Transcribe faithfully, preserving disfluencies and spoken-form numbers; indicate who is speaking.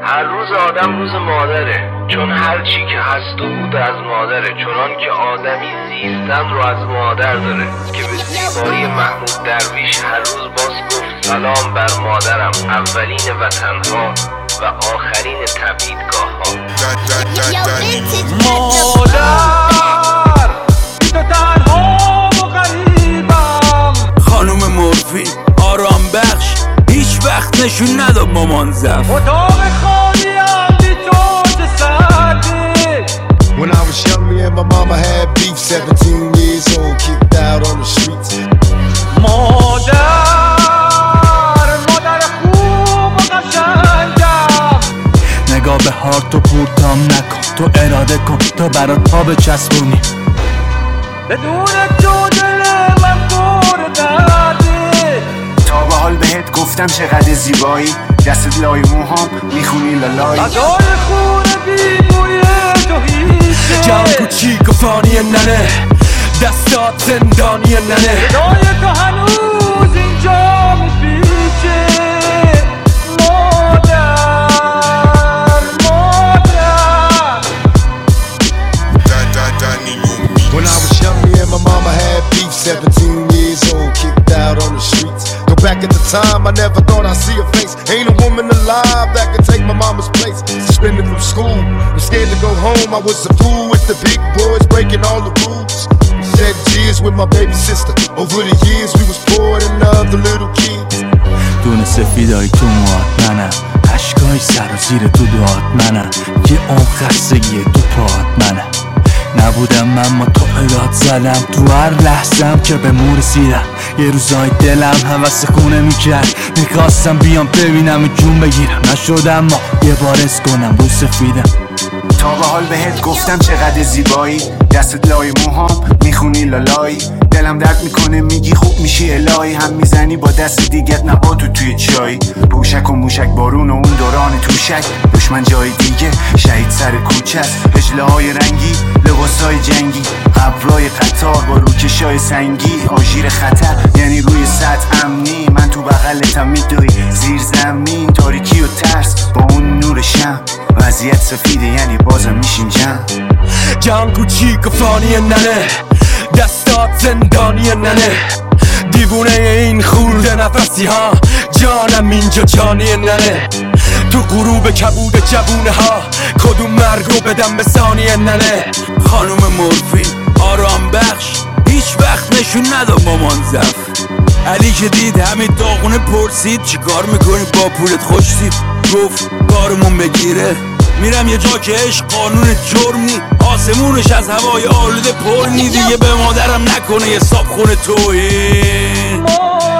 Speaker 1: هر روز آدم روز مادره، چون هر چی که هست و بود از مادره. چنان که آدمی زیستن رو از مادر داره، که به زیبایی محمود درویش هر روز باز گفت سلام بر مادرم، اولین وطنها و آخرین تبعیدگاه ها.
Speaker 2: مادر تو تنها و غریبم،
Speaker 3: خانوم مورفین آرام بخش، هیچ وقت نشون نداد مامان زف.
Speaker 2: اتاق خالی‌ام بی تو چه سردی.
Speaker 4: When I was young, me and my mama had beef. seventeen years old, kicked out on the streets.
Speaker 2: مادر مادر خوب و قشنگم،
Speaker 3: نگاه به هارت و پورتام نکن، تو اراده کن تا برات پا بچسبونی.
Speaker 2: بدون تو دل من پر دردی.
Speaker 5: تا به حال بهت گفتم چقدر زیبایی، دستت لای موهام میخونی لالایی.
Speaker 2: غذای خونه بی بوی تو هیچه،
Speaker 3: جان کوچیک و فانی ننه، دستات زندانی ننه.
Speaker 2: صدای تو هنوز اینجا میپیچه. مادر مادر.
Speaker 4: When I was young, me and my mama had beef. seventeen years old, kicked out on the streets. Go back at the time, I never thought I'd see her face. Ain't a woman alive that could take my mama's place. Suspended from school, I'm scared to go home. I was a fool with the big boys, breaking all the rules. Shed tears with my baby sister. Over the years, we was poor than other little kids.
Speaker 3: دونه سفیدای تو موات منم، عشقای سر و زیر تو دعات منم، یه اون خستگی تو پاات منم. نبودم من ما تو اراد زدم، تو هر لحظم که به مور رسیدم. یه روزای دلم هوس خونه میکرد، میخواستم بیام ببینم جون بگیرم. نشدم ما یه بار اس کنم رو سفیدم.
Speaker 5: تا به حال بهت گفتم چقدر زیبایی، دستت لای موهام میخونی لالایی. دلم درد میکنه میگی خوب میشی الهی، هم میزنی با دست دیگت نباتو توی چای. بوشک و موشک بارون و اون دوران توشک، دشمن جای دیگه شهید سر کوچه است. هجله های رنگی، لباسای جنگی، ابرای قطار با روکشای سنگی. آژیر خطر یعنی روی سطح امنی، من تو بغلتم میدوی زیر زمین. تاریکی و ترس با اون نور شم، وضعیت سفیده یعنی بازم میشیم جمع.
Speaker 3: جان کوچیک و فانی ننه، دستات زندانی ننه. دیوونه این خورده نفسی ها، جانم اینجا جانی ننه. تو غروب کبود جوونه ها، کدوم مرگ رو بدم به ثانی ننه. خانوم مورفین آرام بخش، هیچ وقت نشون نداد مامان زف. علی که دید همین داغونه پرسید چیکار میکنی با پولت خوشتید، گفت کارمون بگیره. میرم یه جا که عشق قانون جرم نی، آسمونش از هوای آلوده پر نی. دیگه به مادرم نکنه یه صاحب خونه توهین.